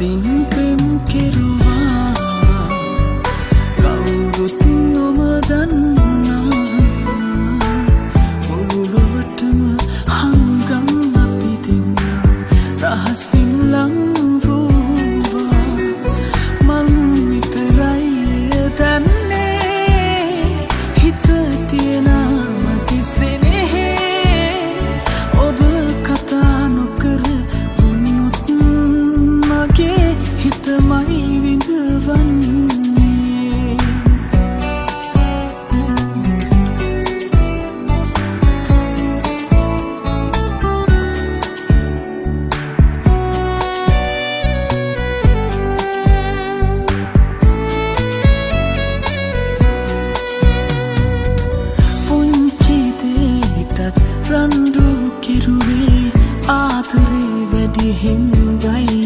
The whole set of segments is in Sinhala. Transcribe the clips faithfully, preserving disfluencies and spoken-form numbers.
රහසින් පෙම් කෙරුවා කවුරුත් නොම දන්නා ඔළුවටම හංගම් අපි දෙන්නා රහසින් ලං වූවා මං විතරයි දන්නේ හිත තියෙන මගේ සෙනෙහේ ඔබ කතා නොකර වුණොත් මගේ හිතමයි විඳවන්නේ පුංචි දෙයටත් රණ්ඩු කෙරුවේ ආදරේ වැඩි හින්දයි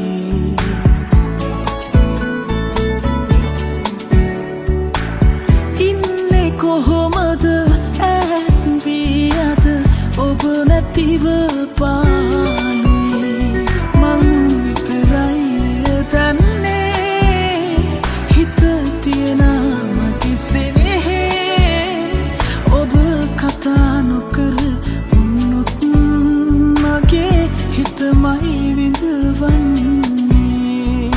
ඉන්නේ කොහොමද ඈත් වී අද ඔබ නැතිව පාළුවේ මං විතරයි දන්නේ හිත තියෙන මගේ සෙනෙහේ ඔබ කතා නොකර වුණොත් මගේ හිතමයි විඳවන්නේ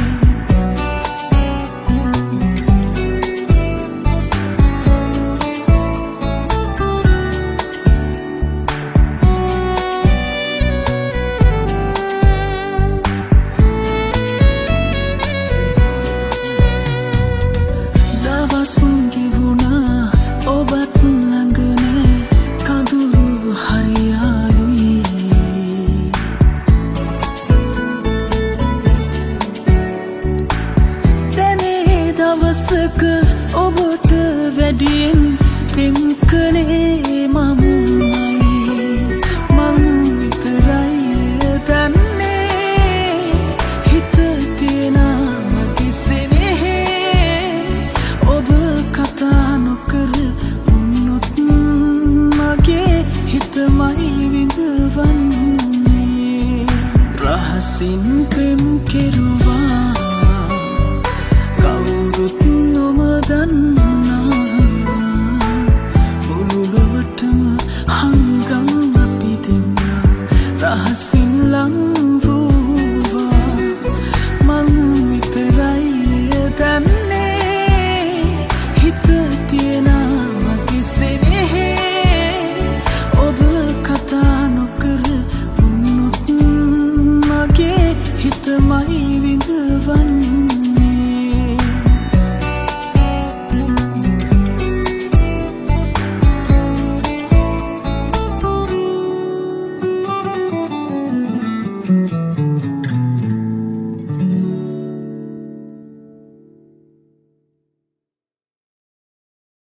දවස් ගෙවුණා ඔබත් ළඟ නෑ කඳුළු හරියාලුයි දැනේ දවසක ඔබට වැඩියෙන් පෙම් කළේ මමමයි මං විතරයි දන්නේ හිත තියෙන මගේ සෙනෙහේ ඔබ කතා නොකර වුණොත් මගේ හිතමයි විඳවන්නේ රහසින් පෙම් කෙරුවා